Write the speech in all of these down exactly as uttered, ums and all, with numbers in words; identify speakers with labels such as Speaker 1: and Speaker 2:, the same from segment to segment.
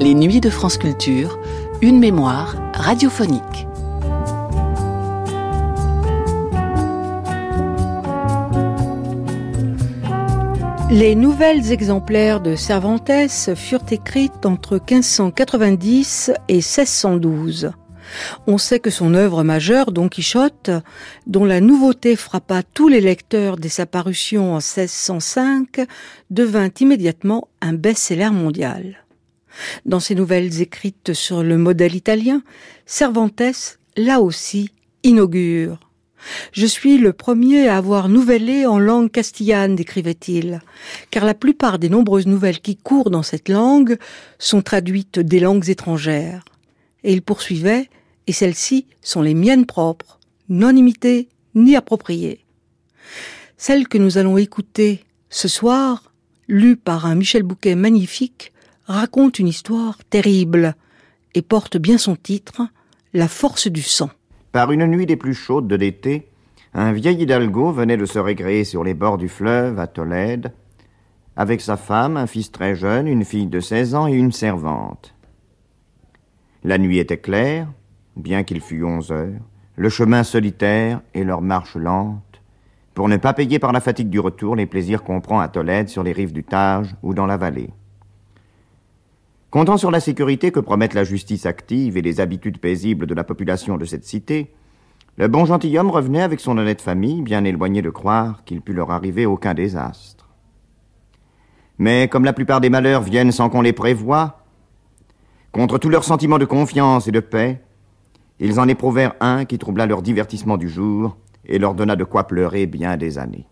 Speaker 1: Les Nuits de France Culture, une mémoire radiophonique.
Speaker 2: Les nouvelles exemplaires de Cervantes furent écrites entre quinze cent quatre-vingt-dix et seize cent douze. On sait que son œuvre majeure, Don Quichotte, dont la nouveauté frappa tous les lecteurs dès sa parution en seize cent cinq, devint immédiatement un best-seller mondial. Dans ses nouvelles écrites sur le modèle italien, Cervantes, là aussi, inaugure. « Je suis le premier à avoir nouvellé en langue castillane », décrivait-il, car la plupart des nombreuses nouvelles qui courent dans cette langue sont traduites des langues étrangères. Et il poursuivait « Et celles-ci sont les miennes propres, non imitées ni appropriées ». Celle que nous allons écouter ce soir, lue par un Michel Bouquet magnifique, raconte une histoire terrible et porte bien son titre, « La force du sang ».
Speaker 3: Par une nuit des plus chaudes de l'été, un vieil hidalgo venait de se récréer sur les bords du fleuve à Tolède, avec sa femme, un fils très jeune, une fille de seize ans et une servante. La nuit était claire, bien qu'il fût onze heures, le chemin solitaire et leur marche lente, pour ne pas payer par la fatigue du retour les plaisirs qu'on prend à Tolède sur les rives du Tage ou dans la vallée. Comptant sur la sécurité que promettent la justice active et les habitudes paisibles de la population de cette cité, le bon gentilhomme revenait avec son honnête famille, bien éloigné de croire qu'il pût leur arriver aucun désastre. Mais comme la plupart des malheurs viennent sans qu'on les prévoie, contre tous leurs sentiments de confiance et de paix, ils en éprouvèrent un qui troubla leur divertissement du jour et leur donna de quoi pleurer bien des années.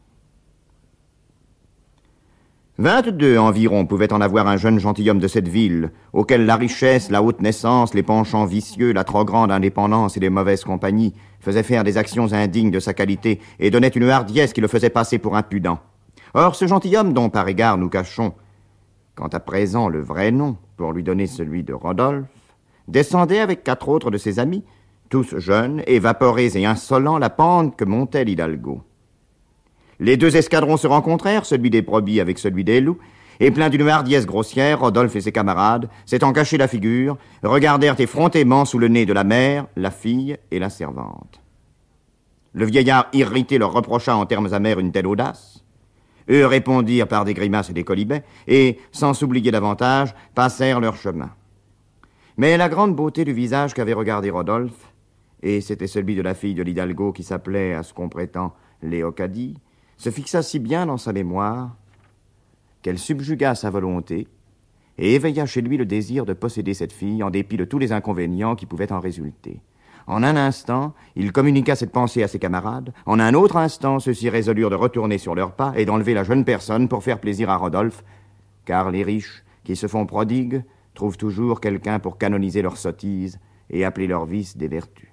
Speaker 3: Vingt-deux environ pouvait en avoir un jeune gentilhomme de cette ville, auquel la richesse, la haute naissance, les penchants vicieux, la trop grande indépendance et les mauvaises compagnies faisaient faire des actions indignes de sa qualité et donnaient une hardiesse qui le faisait passer pour impudent. Or, ce gentilhomme dont par égard nous cachons, quant à présent le vrai nom, pour lui donner celui de Rodolphe, descendait avec quatre autres de ses amis, tous jeunes, évaporés et insolents, la pente que montait l'Hidalgo. Les deux escadrons se rencontrèrent, celui des brebis avec celui des loups, et plein d'une hardiesse grossière, Rodolphe et ses camarades, s'étant cachés la figure, regardèrent effrontément sous le nez de la mère, la fille et la servante. Le vieillard irrité leur reprocha en termes amers une telle audace. Eux répondirent par des grimaces et des quolibets, et, sans s'oublier davantage, passèrent leur chemin. Mais la grande beauté du visage qu'avait regardé Rodolphe, et c'était celui de la fille de l'Hidalgo qui s'appelait, à ce qu'on prétend, Léocadie, se fixa si bien dans sa mémoire qu'elle subjugua sa volonté et éveilla chez lui le désir de posséder cette fille en dépit de tous les inconvénients qui pouvaient en résulter. En un instant, il communiqua cette pensée à ses camarades. En un autre instant, ceux-ci résolurent de retourner sur leurs pas et d'enlever la jeune personne pour faire plaisir à Rodolphe, car les riches qui se font prodigues trouvent toujours quelqu'un pour canoniser leurs sottises et appeler leurs vices des vertus.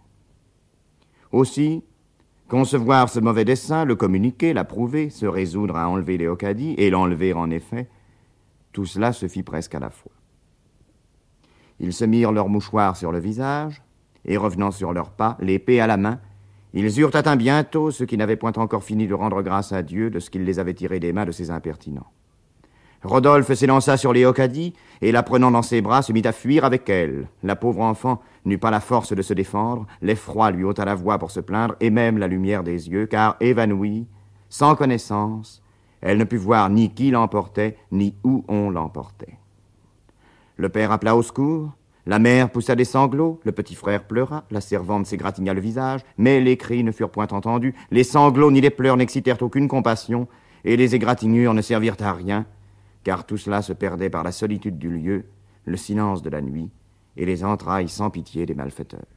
Speaker 3: Aussi, concevoir ce mauvais dessein, le communiquer, l'approuver, se résoudre à enlever Léocadie, et l'enlever en effet, tout cela se fit presque à la fois. Ils se mirent leurs mouchoirs sur le visage, et revenant sur leurs pas, l'épée à la main, ils eurent atteint bientôt ceux qui n'avaient point encore fini de rendre grâce à Dieu de ce qu'il les avait tirés des mains de ces impertinents. Rodolphe s'élança sur Léocadie, et la prenant dans ses bras, se mit à fuir avec elle. La pauvre enfant n'eut pas la force de se défendre, l'effroi lui ôta la voix pour se plaindre, et même la lumière des yeux, car, évanouie, sans connaissance, elle ne put voir ni qui l'emportait, ni où on l'emportait. Le père appela au secours, la mère poussa des sanglots, le petit frère pleura, la servante s'égratigna le visage, mais les cris ne furent point entendus, les sanglots ni les pleurs n'excitèrent aucune compassion, et les égratignures ne servirent à rien, car tout cela se perdait par la solitude du lieu, le silence de la nuit et les entrailles sans pitié des malfaiteurs.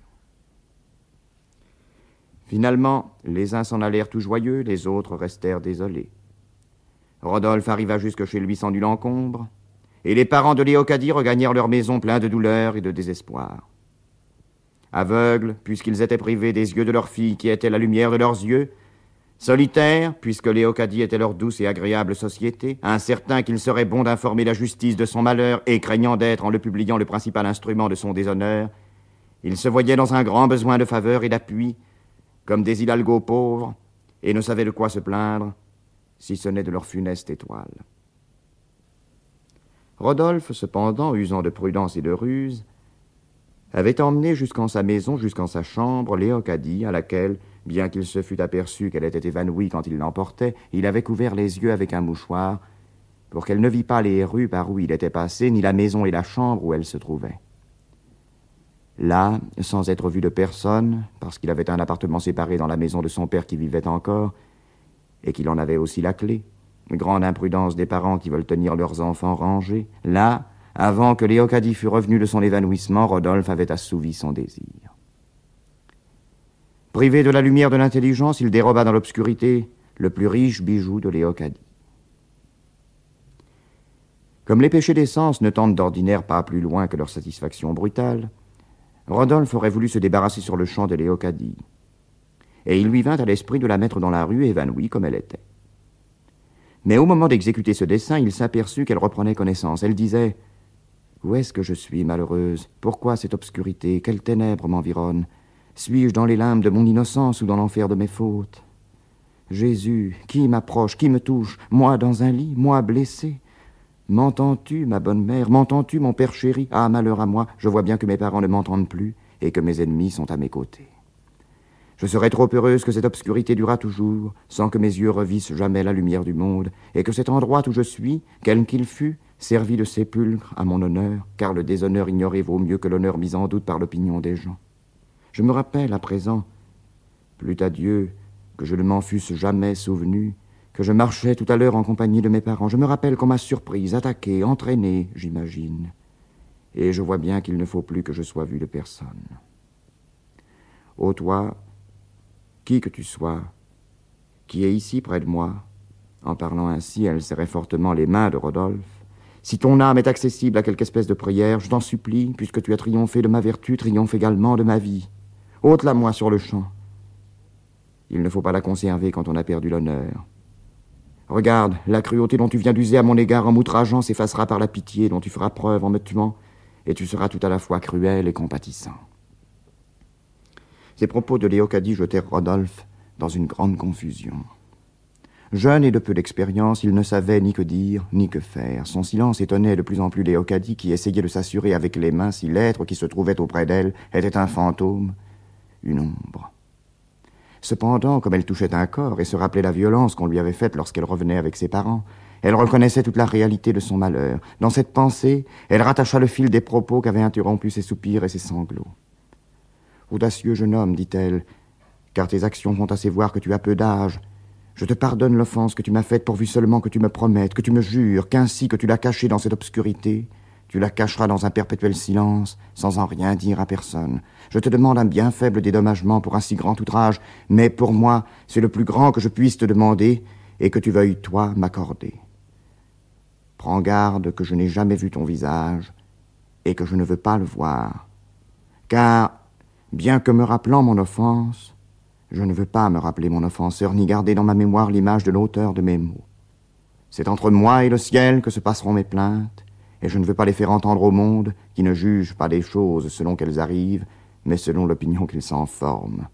Speaker 3: Finalement, les uns s'en allèrent tout joyeux, les autres restèrent désolés. Rodolphe arriva jusque chez lui sans nul encombre, et les parents de Léocadie regagnèrent leur maison pleins de douleur et de désespoir. Aveugles, puisqu'ils étaient privés des yeux de leur fille qui était la lumière de leurs yeux, solitaires, puisque Léocadie était leur douce et agréable société, incertains qu'il serait bon d'informer la justice de son malheur et craignant d'être, en le publiant, le principal instrument de son déshonneur, ils se voyaient dans un grand besoin de faveur et d'appui, comme des hidalgos pauvres, et ne savaient de quoi se plaindre, si ce n'est de leur funeste étoile. Rodolphe, cependant, usant de prudence et de ruse, avait emmené jusqu'en sa maison, jusqu'en sa chambre, Léocadie, à laquelle, bien qu'il se fût aperçu qu'elle était évanouie quand il l'emportait, il avait couvert les yeux avec un mouchoir, pour qu'elle ne vît pas les rues par où il était passé, ni la maison et la chambre où elle se trouvait. Là, sans être vu de personne, parce qu'il avait un appartement séparé dans la maison de son père qui vivait encore, et qu'il en avait aussi la clé, grande imprudence des parents qui veulent tenir leurs enfants rangés, là, avant que Léocadie fût revenu de son évanouissement, Rodolphe avait assouvi son désir. Privé de la lumière de l'intelligence, il déroba dans l'obscurité le plus riche bijou de Léocadie. Comme les péchés des sens ne tendent d'ordinaire pas plus loin que leur satisfaction brutale, Rodolphe aurait voulu se débarrasser sur le champ de Léocadie, et il lui vint à l'esprit de la mettre dans la rue évanouie comme elle était. Mais au moment d'exécuter ce dessein, il s'aperçut qu'elle reprenait connaissance. Elle disait « Où est-ce que je suis, malheureuse? Pourquoi cette obscurité? Quelles ténèbres m'environnent? Suis-je dans les limbes de mon innocence ou dans l'enfer de mes fautes? Jésus, qui m'approche, qui me touche? Moi dans un lit, moi blessé? M'entends-tu, ma bonne mère? M'entends-tu, mon père chéri? Ah, malheur à moi, je vois bien que mes parents ne m'entendent plus et que mes ennemis sont à mes côtés. Je serais trop heureuse que cette obscurité durât toujours, sans que mes yeux revissent jamais la lumière du monde, et que cet endroit où je suis, quel qu'il fût, servît de sépulcre à mon honneur, car le déshonneur ignoré vaut mieux que l'honneur mis en doute par l'opinion des gens. Je me rappelle à présent, plût à Dieu que je ne m'en fusse jamais souvenu, que je marchais tout à l'heure en compagnie de mes parents. Je me rappelle qu'on m'a surprise, attaquée, entraînée, j'imagine. Et je vois bien qu'il ne faut plus que je sois vu de personne. Ô toi, qui que tu sois, qui est ici près de moi, en parlant ainsi, elle serrait fortement les mains de Rodolphe. Si ton âme est accessible à quelque espèce de prière, je t'en supplie, puisque tu as triomphé de ma vertu, triomphe également de ma vie. Ôte-la moi sur le champ. Il ne faut pas la conserver quand on a perdu l'honneur. Regarde, la cruauté dont tu viens d'user à mon égard en m'outrageant s'effacera par la pitié dont tu feras preuve en me tuant, et tu seras tout à la fois cruel et compatissant. Ces propos de Léocadie jetèrent Rodolphe dans une grande confusion. Jeune et de peu d'expérience, il ne savait ni que dire, ni que faire. Son silence étonnait de plus en plus Léocadie, qui essayait de s'assurer avec les mains si l'être qui se trouvait auprès d'elle était un fantôme, une ombre. Cependant, comme elle touchait un corps et se rappelait la violence qu'on lui avait faite lorsqu'elle revenait avec ses parents, elle reconnaissait toute la réalité de son malheur. Dans cette pensée, elle rattacha le fil des propos qu'avaient interrompu ses soupirs et ses sanglots. « Audacieux jeune homme, dit-elle, car tes actions font assez voir que tu as peu d'âge. Je te pardonne l'offense que tu m'as faite pourvu seulement que tu me promettes, que tu me jures, qu'ainsi que tu l'as cachée dans cette obscurité, tu la cacheras dans un perpétuel silence, sans en rien dire à personne. Je te demande un bien faible dédommagement pour un si grand outrage, mais pour moi, c'est le plus grand que je puisse te demander, et que tu veuilles, toi, m'accorder. Prends garde que je n'ai jamais vu ton visage, et que je ne veux pas le voir. Car, bien que me rappelant mon offense, je ne veux pas me rappeler mon offenseur, ni garder dans ma mémoire l'image de l'auteur de mes mots. C'est entre moi et le ciel que se passeront mes plaintes, et je ne veux pas les faire entendre au monde, qui ne juge pas des choses selon qu'elles arrivent, mais selon l'opinion qu'il s'en forme.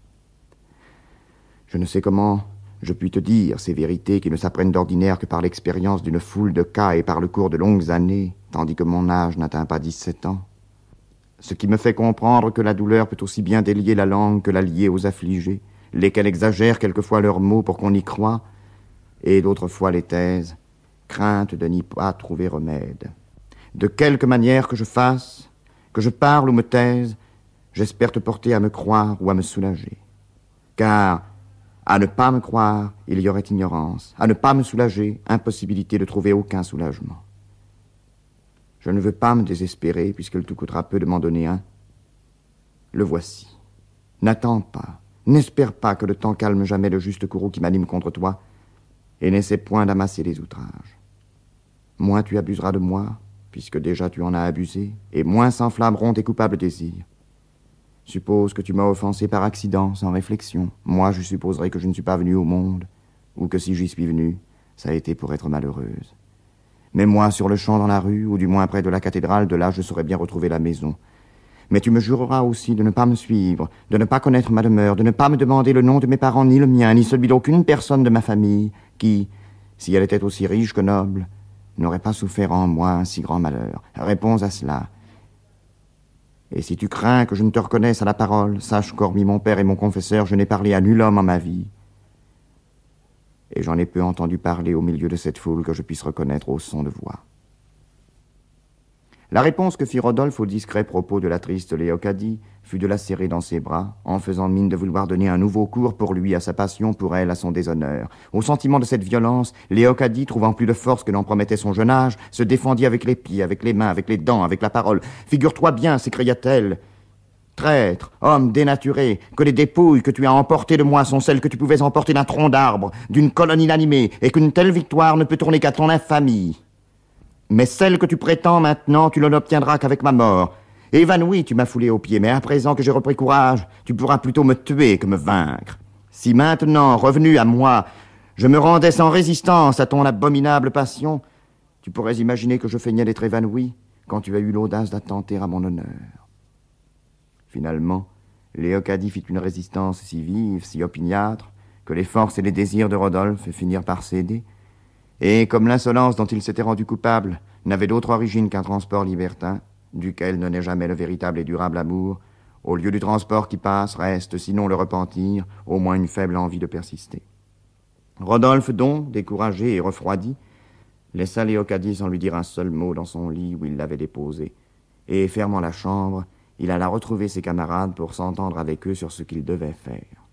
Speaker 3: Je ne sais comment je puis te dire ces vérités qui ne s'apprennent d'ordinaire que par l'expérience d'une foule de cas et par le cours de longues années, tandis que mon âge n'atteint pas dix-sept ans. Ce qui me fait comprendre que la douleur peut aussi bien délier la langue que la lier aux affligés, lesquels exagèrent quelquefois leurs mots pour qu'on y croie, et d'autres fois les taisent, crainte de n'y pas trouver remède. De quelque manière que je fasse, que je parle ou me taise, j'espère te porter à me croire ou à me soulager. Car, à ne pas me croire, il y aurait ignorance. À ne pas me soulager, impossibilité de trouver aucun soulagement. Je ne veux pas me désespérer, puisqu'il te coûtera peu de m'en donner un. Le voici. N'attends pas, n'espère pas que le temps calme jamais le juste courroux qui m'anime contre toi, et n'essaie point d'amasser les outrages. Moins tu abuseras de moi, puisque déjà tu en as abusé, et moins s'enflammeront tes coupables désirs. Suppose que tu m'as offensé par accident, sans réflexion. Moi, je supposerai que je ne suis pas venu au monde, ou que si j'y suis venu, ça a été pour être malheureuse. Mais moi, sur le champ dans la rue, ou du moins près de la cathédrale, de là, je saurais bien retrouver la maison. Mais tu me jureras aussi de ne pas me suivre, de ne pas connaître ma demeure, de ne pas me demander le nom de mes parents, ni le mien, ni celui d'aucune personne de ma famille, qui, si elle était aussi riche que noble, n'aurait pas souffert en moi un si grand malheur. Réponds à cela. Et si tu crains que je ne te reconnaisse à la parole, sache qu'hormis mon père et mon confesseur, je n'ai parlé à nul homme en ma vie. Et j'en ai peu entendu parler au milieu de cette foule que je puisse reconnaître au son de voix. La réponse que fit Rodolphe au discret propos de la triste Léocadie fut de la serrer dans ses bras, en faisant mine de vouloir donner un nouveau cours pour lui à sa passion, pour elle à son déshonneur. Au sentiment de cette violence, Léocadie, trouvant plus de force que n'en promettait son jeune âge, se défendit avec les pieds, avec les mains, avec les dents, avec la parole. « Figure-toi bien, s'écria-t-elle, traître, homme dénaturé, que les dépouilles que tu as emportées de moi sont celles que tu pouvais emporter d'un tronc d'arbre, d'une colonne inanimée, et qu'une telle victoire ne peut tourner qu'à ton infamie. Mais celle que tu prétends maintenant, tu ne l'obtiendras qu'avec ma mort. Évanoui, tu m'as foulé aux pieds, mais à présent que j'ai repris courage, tu pourras plutôt me tuer que me vaincre. Si maintenant, revenu à moi, je me rendais sans résistance à ton abominable passion, tu pourrais imaginer que je feignais d'être évanoui quand tu as eu l'audace d'attenter à mon honneur. » Finalement, Léocadie fit une résistance si vive, si opiniâtre, que les forces et les désirs de Rodolphe finirent par céder, et comme l'insolence dont il s'était rendu coupable n'avait d'autre origine qu'un transport libertin, duquel ne naît jamais le véritable et durable amour, au lieu du transport qui passe reste, sinon le repentir, au moins une faible envie de persister. Rodolphe donc, découragé et refroidi, laissa Léocadie sans lui dire un seul mot dans son lit où il l'avait déposée, et fermant la chambre, il alla retrouver ses camarades pour s'entendre avec eux sur ce qu'il devait faire.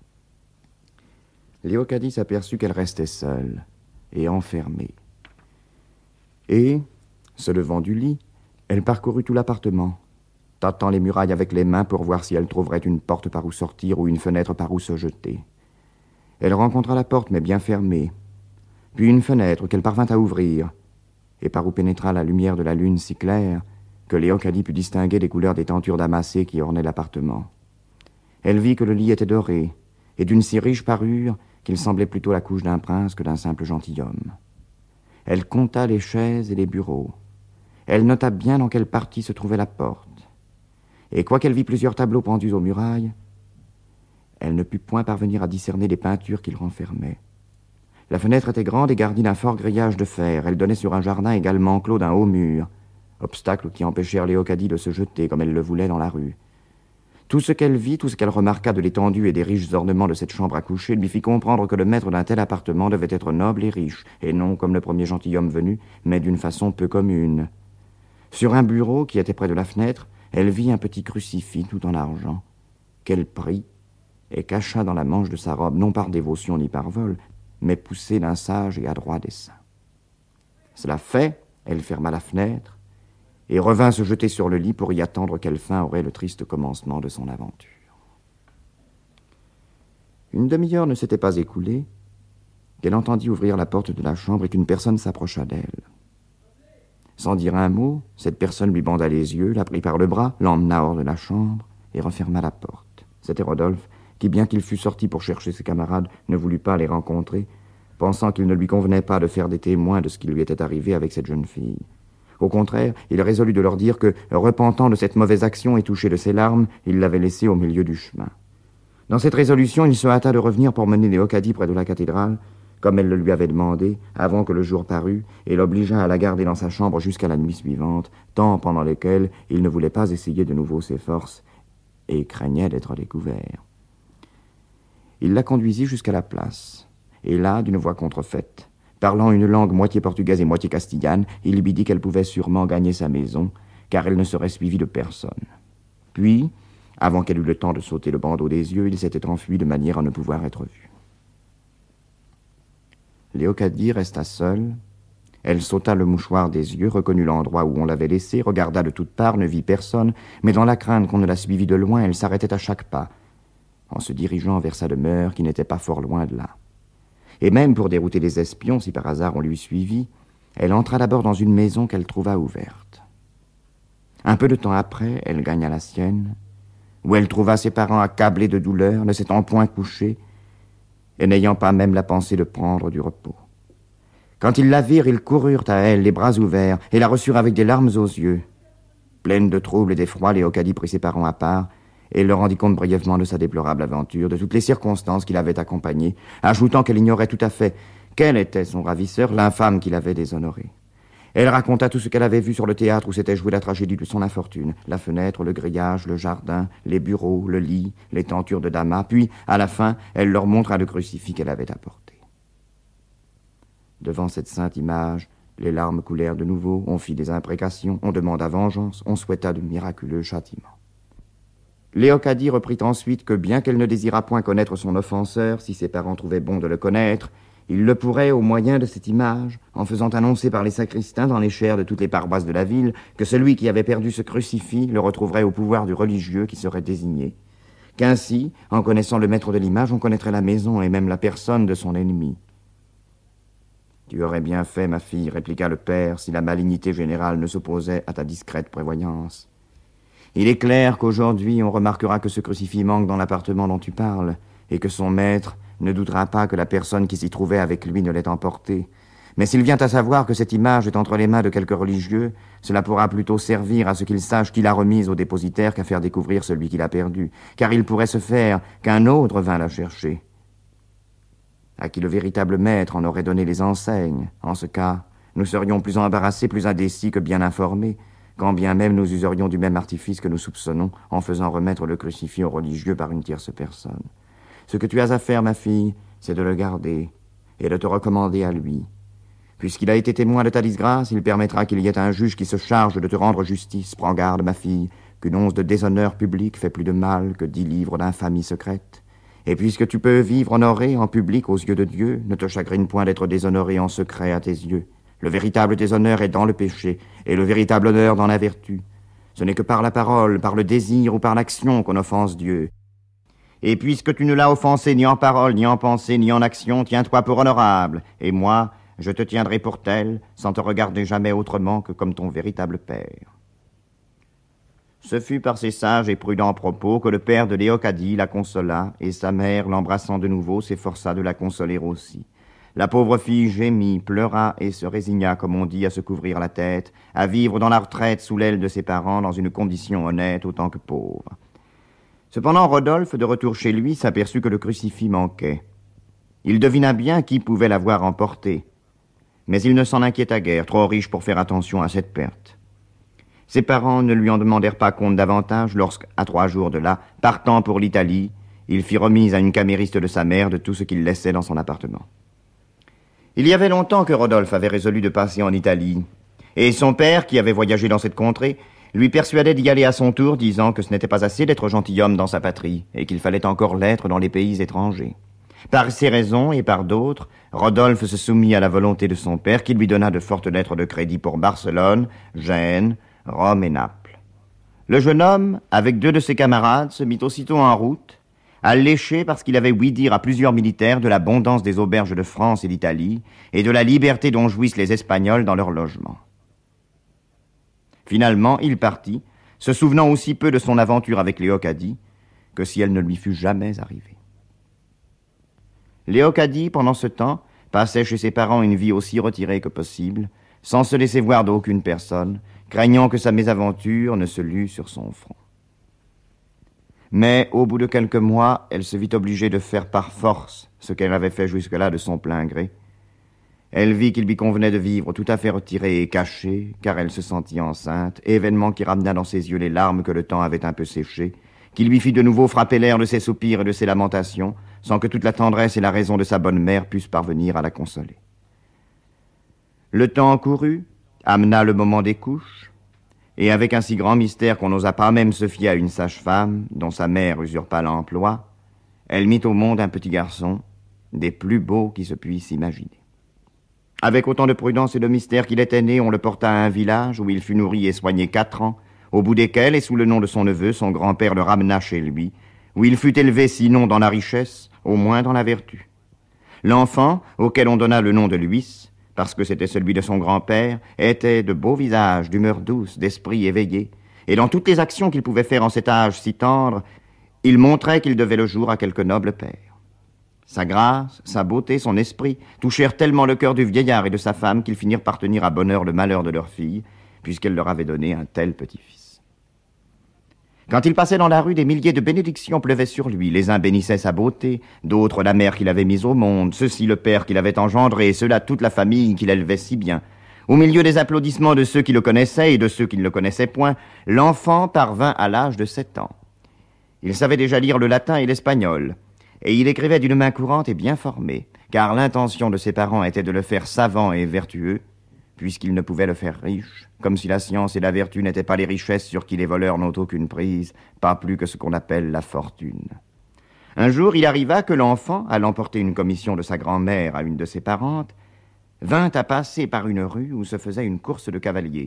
Speaker 3: Léocadie s'aperçut qu'elle restait seule et enfermée. Et, se levant du lit, elle parcourut tout l'appartement, tâtant les murailles avec les mains pour voir si elle trouverait une porte par où sortir ou une fenêtre par où se jeter. Elle rencontra la porte, mais bien fermée, puis une fenêtre qu'elle parvint à ouvrir, et par où pénétra la lumière de la lune si claire que Léocadie put distinguer les couleurs des tentures damassées qui ornaient l'appartement. Elle vit que le lit était doré, et d'une si riche parure qu'il semblait plutôt la couche d'un prince que d'un simple gentilhomme. Elle compta les chaises et les bureaux. Elle nota bien dans quelle partie se trouvait la porte. Et quoiqu'elle vit plusieurs tableaux pendus aux murailles, elle ne put point parvenir à discerner les peintures qu'ils renfermaient. La fenêtre était grande et garnie d'un fort grillage de fer. Elle donnait sur un jardin également clos d'un haut mur, obstacles qui empêchèrent Léocadie de se jeter comme elle le voulait dans la rue. Tout ce qu'elle vit, tout ce qu'elle remarqua de l'étendue et des riches ornements de cette chambre à coucher lui fit comprendre que le maître d'un tel appartement devait être noble et riche, et non comme le premier gentilhomme venu, mais d'une façon peu commune. Sur un bureau qui était près de la fenêtre, elle vit un petit crucifix tout en argent, qu'elle prit et cacha dans la manche de sa robe, non par dévotion ni par vol, mais poussé d'un sage et adroit dessein. Cela fait, elle ferma la fenêtre, et revint se jeter sur le lit pour y attendre quelle fin aurait le triste commencement de son aventure. Une demi-heure ne s'était pas écoulée qu'elle entendit ouvrir la porte de la chambre et qu'une personne s'approcha d'elle. Sans dire un mot, cette personne lui banda les yeux, la prit par le bras, l'emmena hors de la chambre et referma la porte. C'était Rodolphe qui, bien qu'il fût sorti pour chercher ses camarades, ne voulut pas les rencontrer, pensant qu'il ne lui convenait pas de faire des témoins de ce qui lui était arrivé avec cette jeune fille. Au contraire, il résolut de leur dire que, repentant de cette mauvaise action et touché de ses larmes, il l'avait laissée au milieu du chemin. Dans cette résolution, il se hâta de revenir pour mener Léocadie près de la cathédrale, comme elle le lui avait demandé, avant que le jour parût, et l'obligea à la garder dans sa chambre jusqu'à la nuit suivante, temps pendant lequel il ne voulait pas essayer de nouveau ses forces, et craignait d'être découvert. Il la conduisit jusqu'à la place, et là, d'une voix contrefaite, parlant une langue moitié portugaise et moitié castillane, il lui dit qu'elle pouvait sûrement gagner sa maison, car elle ne serait suivie de personne. Puis, avant qu'elle eût le temps de sauter le bandeau des yeux, il s'était enfui de manière à ne pouvoir être vu. Léocadie resta seule. Elle sauta le mouchoir des yeux, reconnut l'endroit où on l'avait laissé, regarda de toutes parts, ne vit personne, mais dans la crainte qu'on ne la suivît de loin, elle s'arrêtait à chaque pas, en se dirigeant vers sa demeure qui n'était pas fort loin de là. Et même pour dérouter les espions, si par hasard on lui suivit, elle entra d'abord dans une maison qu'elle trouva ouverte. Un peu de temps après, elle gagna la sienne, où elle trouva ses parents accablés de douleur, ne s'étant point couchés, et n'ayant pas même la pensée de prendre du repos. Quand ils la virent, ils coururent à elle, les bras ouverts, et la reçurent avec des larmes aux yeux. Pleine de trouble et d'effroi, Léocadie prit ses parents à part, et leur rendit compte brièvement de sa déplorable aventure, de toutes les circonstances qui l'avaient accompagnée, ajoutant qu'elle ignorait tout à fait quel était son ravisseur, l'infâme qui l'avait déshonorée. Elle raconta tout ce qu'elle avait vu sur le théâtre où s'était jouée la tragédie de son infortune. La fenêtre, le grillage, le jardin, les bureaux, le lit, les tentures de damas. Puis, à la fin, elle leur montra le crucifix qu'elle avait apporté. Devant cette sainte image, les larmes coulèrent de nouveau, on fit des imprécations, on demanda vengeance, on souhaita de miraculeux châtiments. Léocadie reprit ensuite que bien qu'elle ne désirât point connaître son offenseur, si ses parents trouvaient bon de le connaître, il le pourrait, au moyen de cette image, en faisant annoncer par les sacristains dans les chairs de toutes les paroisses de la ville, que celui qui avait perdu ce crucifix le retrouverait au pouvoir du religieux qui serait désigné. Qu'ainsi, en connaissant le maître de l'image, on connaîtrait la maison et même la personne de son ennemi. « Tu aurais bien fait, ma fille, répliqua le père, si la malignité générale ne s'opposait à ta discrète prévoyance. Il est clair qu'aujourd'hui, on remarquera que ce crucifix manque dans l'appartement dont tu parles, et que son maître ne doutera pas que la personne qui s'y trouvait avec lui ne l'ait emporté. Mais s'il vient à savoir que cette image est entre les mains de quelque religieux, cela pourra plutôt servir à ce qu'il sache qu'il a remise au dépositaire qu'à faire découvrir celui qu'il a perdu, car il pourrait se faire qu'un autre vint la chercher, à qui le véritable maître en aurait donné les enseignes. En ce cas, nous serions plus embarrassés, plus indécis que bien informés, quand bien même nous userions du même artifice que nous soupçonnons en faisant remettre le crucifix au religieux par une tierce personne. Ce que tu as à faire, ma fille, c'est de le garder et de te recommander à lui. Puisqu'il a été témoin de ta disgrâce, il permettra qu'il y ait un juge qui se charge de te rendre justice. Prends garde, ma fille, qu'une once de déshonneur public fait plus de mal que dix livres d'infamie secrète. Et puisque tu peux vivre honoré en public aux yeux de Dieu, ne te chagrine point d'être déshonoré en secret à tes yeux. Le véritable déshonneur est dans le péché, et le véritable honneur dans la vertu. Ce n'est que par la parole, par le désir ou par l'action qu'on offense Dieu. Et puisque tu ne l'as offensé ni en parole, ni en pensée, ni en action, tiens-toi pour honorable. Et moi, je te tiendrai pour tel, sans te regarder jamais autrement que comme ton véritable père. Ce fut par ces sages et prudents propos que le père de Léocadie la consola, et sa mère, l'embrassant de nouveau, s'efforça de la consoler aussi. La pauvre fille gémit, pleura et se résigna, comme on dit, à se couvrir la tête, à vivre dans la retraite sous l'aile de ses parents dans une condition honnête autant que pauvre. Cependant, Rodolphe, de retour chez lui, s'aperçut que le crucifix manquait. Il devina bien qui pouvait l'avoir emporté, mais il ne s'en inquiéta guère, trop riche pour faire attention à cette perte. Ses parents ne lui en demandèrent pas compte davantage lorsque, à trois jours de là, partant pour l'Italie, il fit remise à une camériste de sa mère de tout ce qu'il laissait dans son appartement. Il y avait longtemps que Rodolphe avait résolu de passer en Italie, et son père, qui avait voyagé dans cette contrée, lui persuadait d'y aller à son tour, disant que ce n'était pas assez d'être gentilhomme dans sa patrie, et qu'il fallait encore l'être dans les pays étrangers. Par ces raisons et par d'autres, Rodolphe se soumit à la volonté de son père, qui lui donna de fortes lettres de crédit pour Barcelone, Gênes, Rome et Naples. Le jeune homme, avec deux de ses camarades, se mit aussitôt en route, alléché parce qu'il avait ouï dire à plusieurs militaires de l'abondance des auberges de France et d'Italie et de la liberté dont jouissent les Espagnols dans leur logement. Finalement, il partit, se souvenant aussi peu de son aventure avec Léocadie que si elle ne lui fût jamais arrivée. Léocadie, pendant ce temps, passait chez ses parents une vie aussi retirée que possible, sans se laisser voir d'aucune personne, craignant que sa mésaventure ne se lût sur son front. Mais, au bout de quelques mois, elle se vit obligée de faire par force ce qu'elle avait fait jusque-là de son plein gré. Elle vit qu'il lui convenait de vivre tout à fait retirée et cachée, car elle se sentit enceinte, événement qui ramena dans ses yeux les larmes que le temps avait un peu séchées, qui lui fit de nouveau frapper l'air de ses soupirs et de ses lamentations, sans que toute la tendresse et la raison de sa bonne mère puissent parvenir à la consoler. Le temps courut, amena le moment des couches, et avec un si grand mystère qu'on n'osa pas même se fier à une sage-femme, dont sa mère usurpa l'emploi, elle mit au monde un petit garçon, des plus beaux qui se puissent imaginer. Avec autant de prudence et de mystère qu'il était né, on le porta à un village où il fut nourri et soigné quatre ans, au bout desquels, et sous le nom de son neveu, son grand-père le ramena chez lui, où il fut élevé sinon dans la richesse, au moins dans la vertu. L'enfant, auquel on donna le nom de Luis, parce que c'était celui de son grand-père, était de beau visage, d'humeur douce, d'esprit éveillé, et dans toutes les actions qu'il pouvait faire en cet âge si tendre, il montrait qu'il devait le jour à quelque noble père. Sa grâce, sa beauté, son esprit touchèrent tellement le cœur du vieillard et de sa femme qu'ils finirent par tenir à bonheur le malheur de leur fille, puisqu'elle leur avait donné un tel petit-fils. Quand il passait dans la rue, des milliers de bénédictions pleuvaient sur lui. Les uns bénissaient sa beauté, d'autres la mère qu'il avait mise au monde, ceux-ci le père qu'il avait engendré, et ceux-là toute la famille qu'il élevait si bien. Au milieu des applaudissements de ceux qui le connaissaient et de ceux qui ne le connaissaient point, l'enfant parvint à l'âge de sept ans. Il savait déjà lire le latin et l'espagnol, et il écrivait d'une main courante et bien formée, car l'intention de ses parents était de le faire savant et vertueux, puisqu'il ne pouvait le faire riche, comme si la science et la vertu n'étaient pas les richesses sur qui les voleurs n'ont aucune prise, pas plus que ce qu'on appelle la fortune. Un jour, il arriva que l'enfant, allant porter une commission de sa grand-mère à une de ses parentes, vint à passer par une rue où se faisait une course de cavaliers.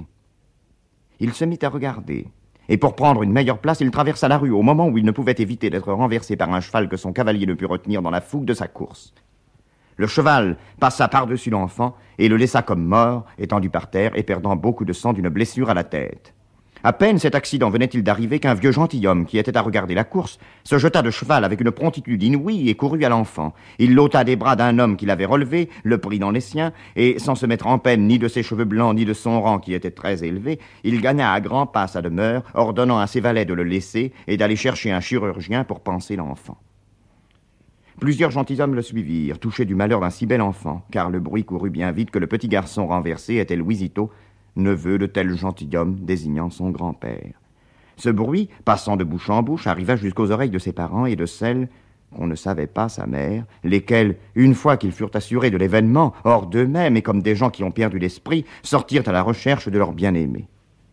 Speaker 3: Il se mit à regarder, et pour prendre une meilleure place, il traversa la rue au moment où il ne pouvait éviter d'être renversé par un cheval que son cavalier ne put retenir dans la fougue de sa course. Le cheval passa par-dessus l'enfant et le laissa comme mort, étendu par terre et perdant beaucoup de sang d'une blessure à la tête. À peine cet accident venait-il d'arriver qu'un vieux gentilhomme qui était à regarder la course se jeta de cheval avec une promptitude inouïe et courut à l'enfant. Il l'ôta des bras d'un homme qui l'avait relevé, le prit dans les siens, et sans se mettre en peine ni de ses cheveux blancs ni de son rang qui était très élevé, il gagna à grands pas sa demeure, ordonnant à ses valets de le laisser et d'aller chercher un chirurgien pour panser l'enfant. Plusieurs gentilshommes le suivirent, touchés du malheur d'un si bel enfant, car le bruit courut bien vite que le petit garçon renversé était Louisito, neveu de tel gentilhomme désignant son grand-père. Ce bruit, passant de bouche en bouche, arriva jusqu'aux oreilles de ses parents et de celles qu'on ne savait pas sa mère, lesquels, une fois qu'ils furent assurés de l'événement, hors d'eux-mêmes et comme des gens qui ont perdu l'esprit, sortirent à la recherche de leur bien-aimé.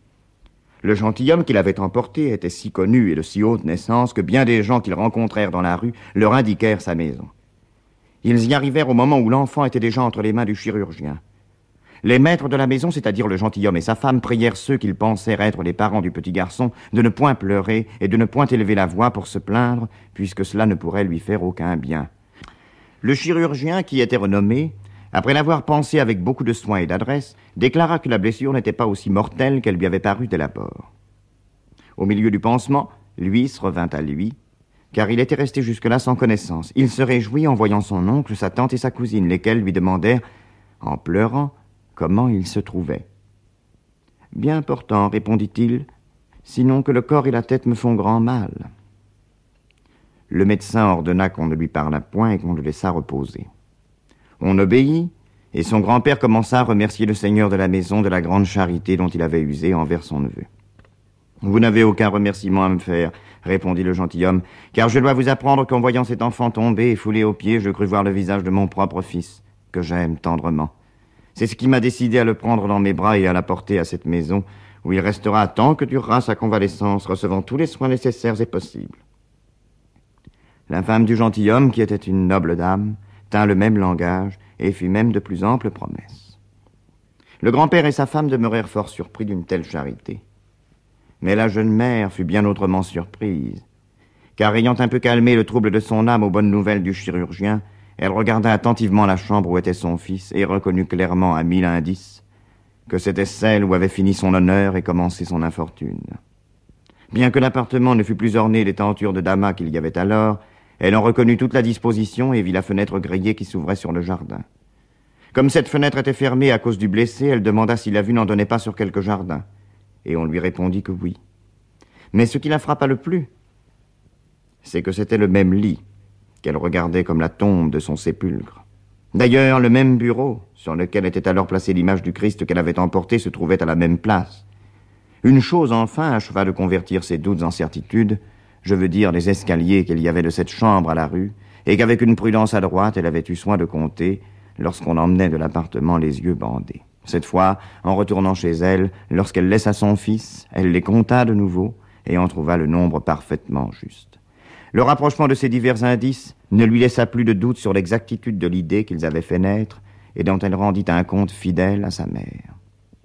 Speaker 3: Le gentilhomme qui l'avait emporté était si connu et de si haute naissance que bien des gens qu'ils rencontrèrent dans la rue leur indiquèrent sa maison. Ils y arrivèrent au moment où l'enfant était déjà entre les mains du chirurgien. Les maîtres de la maison, c'est-à-dire le gentilhomme et sa femme, prièrent ceux qu'ils pensèrent être les parents du petit garçon de ne point pleurer et de ne point élever la voix pour se plaindre, puisque cela ne pourrait lui faire aucun bien. Le chirurgien, qui était renommé, après l'avoir pensé avec beaucoup de soin et d'adresse, déclara que la blessure n'était pas aussi mortelle qu'elle lui avait paru dès l'abord. Au milieu du pansement, Luis revint à lui, car il était resté jusque-là sans connaissance. Il se réjouit en voyant son oncle, sa tante et sa cousine, lesquels lui demandèrent, en pleurant, comment il se trouvait. « Bien portant, répondit-il, sinon que le corps et la tête me font grand mal. » Le médecin ordonna qu'on ne lui parlât point et qu'on le laissât reposer. On obéit, et son grand-père commença à remercier le seigneur de la maison de la grande charité dont il avait usé envers son neveu. « Vous n'avez aucun remerciement à me faire, » répondit le gentilhomme, « car je dois vous apprendre qu'en voyant cet enfant tomber et foulé aux pieds, je crus voir le visage de mon propre fils, que j'aime tendrement. C'est ce qui m'a décidé à le prendre dans mes bras et à l'apporter à cette maison, où il restera tant que durera sa convalescence, recevant tous les soins nécessaires et possibles. » La femme du gentilhomme, qui était une noble dame, tint le même langage et fit même de plus amples promesses. Le grand-père et sa femme demeurèrent fort surpris d'une telle charité. Mais la jeune mère fut bien autrement surprise, car ayant un peu calmé le trouble de son âme aux bonnes nouvelles du chirurgien, elle regarda attentivement la chambre où était son fils et reconnut clairement à mille indices que c'était celle où avait fini son honneur et commencé son infortune. Bien que l'appartement ne fût plus orné des tentures de damas qu'il y avait alors, elle en reconnut toute la disposition et vit la fenêtre grillée qui s'ouvrait sur le jardin. Comme cette fenêtre était fermée à cause du blessé, elle demanda si la vue n'en donnait pas sur quelque jardin, et on lui répondit que oui. Mais ce qui la frappa le plus, c'est que c'était le même lit qu'elle regardait comme la tombe de son sépulcre. D'ailleurs, le même bureau, sur lequel était alors placée l'image du Christ qu'elle avait emporté, se trouvait à la même place. Une chose enfin acheva de convertir ses doutes en certitudes, je veux dire les escaliers qu'il y avait de cette chambre à la rue, et qu'avec une prudence adroite, elle avait eu soin de compter, lorsqu'on emmenait de l'appartement les yeux bandés. Cette fois, en retournant chez elle, lorsqu'elle laissa son fils, elle les compta de nouveau, et en trouva le nombre parfaitement juste. Le rapprochement de ces divers indices ne lui laissa plus de doute sur l'exactitude de l'idée qu'ils avaient fait naître et dont elle rendit un compte fidèle à sa mère.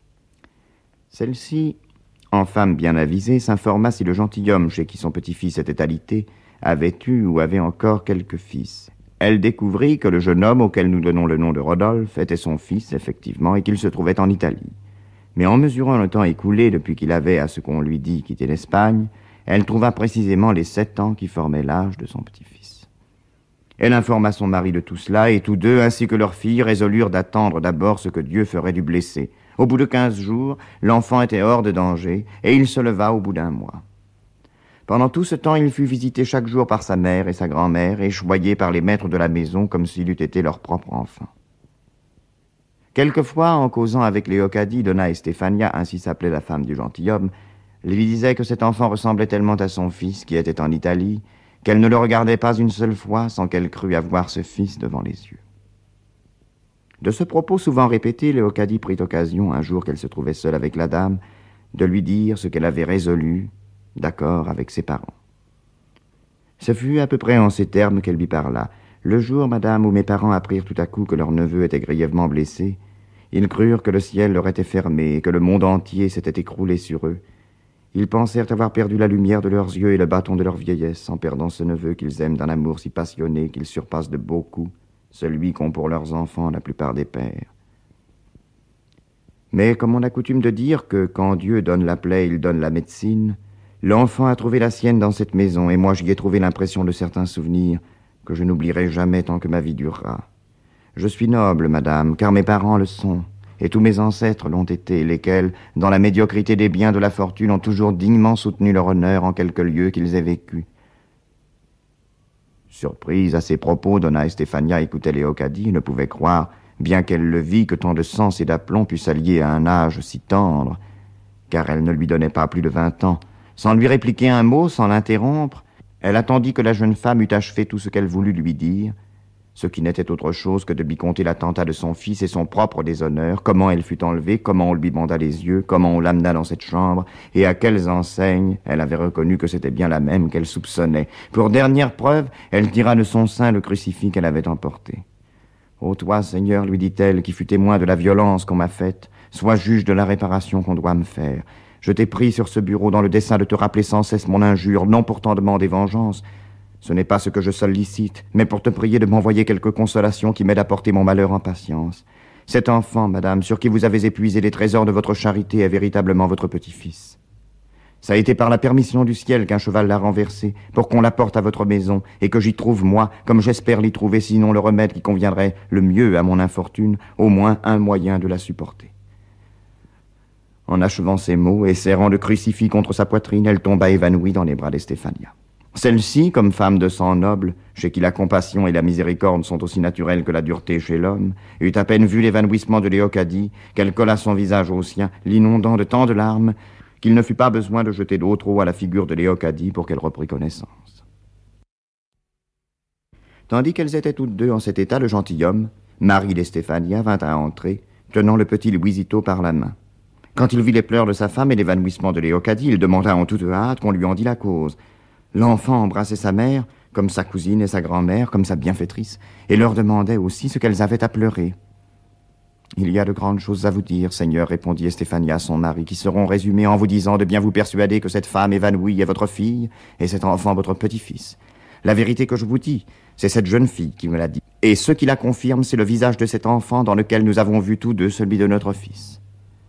Speaker 3: Celle-ci, en femme bien avisée, s'informa si le gentilhomme chez qui son petit-fils était alité avait eu ou avait encore quelques fils. Elle découvrit que le jeune homme auquel nous donnons le nom de Rodolphe était son fils, effectivement, et qu'il se trouvait en Italie. Mais en mesurant le temps écoulé depuis qu'il avait, à ce qu'on lui dit, quitté l'Espagne, elle trouva précisément les sept ans qui formaient l'âge de son petit-fils. Elle informa son mari de tout cela, et tous deux, ainsi que leur fille, résolurent d'attendre d'abord ce que Dieu ferait du blessé. Au bout de quinze jours, l'enfant était hors de danger, et il se leva au bout d'un mois. Pendant tout ce temps, il fut visité chaque jour par sa mère et sa grand-mère, et choyé par les maîtres de la maison comme s'il eût été leur propre enfant. Quelquefois, en causant avec Léocadie, Donna Estefania, ainsi s'appelait la femme du gentilhomme, lui disait que cet enfant ressemblait tellement à son fils qui était en Italie, qu'elle ne le regardait pas une seule fois sans qu'elle crût avoir ce fils devant les yeux. De ce propos souvent répété, Léocadie prit occasion, un jour qu'elle se trouvait seule avec la dame, de lui dire ce qu'elle avait résolu, d'accord avec ses parents. Ce fut à peu près en ces termes qu'elle lui parla. Le jour, madame, où mes parents apprirent tout à coup que leur neveu était grièvement blessé, ils crurent que le ciel leur était fermé et que le monde entier s'était écroulé sur eux. Ils pensèrent avoir perdu la lumière de leurs yeux et le bâton de leur vieillesse en perdant ce neveu qu'ils aiment d'un amour si passionné qu'il surpasse de beaucoup celui qu'ont pour leurs enfants la plupart des pères. Mais comme on a coutume de dire que quand Dieu donne la plaie, il donne la médecine, l'enfant a trouvé la sienne dans cette maison et moi j'y ai trouvé l'impression de certains souvenirs que je n'oublierai jamais tant que ma vie durera. Je suis noble, madame, car mes parents le sont, et tous mes ancêtres l'ont été, lesquels, dans la médiocrité des biens de la fortune, ont toujours dignement soutenu leur honneur en quelque lieu qu'ils aient vécu. Surprise à ces propos, Donna Estefania écoutait Léocadie, ne pouvait croire, bien qu'elle le vît, que tant de sens et d'aplomb puissent s'allier à un âge si tendre, car elle ne lui donnait pas plus de vingt ans. Sans lui répliquer un mot, sans l'interrompre, elle attendit que la jeune femme eût achevé tout ce qu'elle voulut lui dire, ce qui n'était autre chose que de lui conter l'attentat de son fils et son propre déshonneur, comment elle fut enlevée, comment on lui banda les yeux, comment on l'amena dans cette chambre, et à quelles enseignes elle avait reconnu que c'était bien la même qu'elle soupçonnait. Pour dernière preuve, elle tira de son sein le crucifix qu'elle avait emporté. « Ô toi, Seigneur, lui dit-elle, qui fus témoin de la violence qu'on m'a faite, sois juge de la réparation qu'on doit me faire. Je t'ai pris sur ce bureau dans le dessein de te rappeler sans cesse mon injure, non pour t'en demander vengeance. Ce n'est pas ce que je sollicite, mais pour te prier de m'envoyer quelque consolation qui m'aide à porter mon malheur en patience. Cet enfant, madame, sur qui vous avez épuisé les trésors de votre charité, est véritablement votre petit-fils. Ça a été par la permission du ciel qu'un cheval l'a renversé, pour qu'on l'apporte à votre maison, et que j'y trouve, moi, comme j'espère l'y trouver, sinon le remède qui conviendrait le mieux à mon infortune, au moins un moyen de la supporter. » En achevant ces mots, et serrant le crucifix contre sa poitrine, elle tomba évanouie dans les bras d'Estefania. Celle-ci, comme femme de sang noble, chez qui la compassion et la miséricorde sont aussi naturelles que la dureté chez l'homme, eut à peine vu l'évanouissement de Léocadie, qu'elle colla son visage au sien, l'inondant de tant de larmes, qu'il ne fut pas besoin de jeter d'eau trop à la figure de Léocadie pour qu'elle reprît connaissance. Tandis qu'elles étaient toutes deux en cet état, le gentilhomme, mari d'Estefania, vint à entrer, tenant le petit Luisito par la main. Quand il vit les pleurs de sa femme et l'évanouissement de Léocadie, il demanda en toute hâte qu'on lui en dît la cause. L'enfant embrassait sa mère, comme sa cousine et sa grand-mère, comme sa bienfaitrice, et leur demandait aussi ce qu'elles avaient à pleurer. « Il y a de grandes choses à vous dire, Seigneur, répondit Estefania à son mari, qui seront résumées en vous disant de bien vous persuader que cette femme évanouie est votre fille et cet enfant votre petit-fils. La vérité que je vous dis, c'est cette jeune fille qui me l'a dit. Et ce qui la confirme, c'est le visage de cet enfant dans lequel nous avons vu tous deux celui de notre fils. »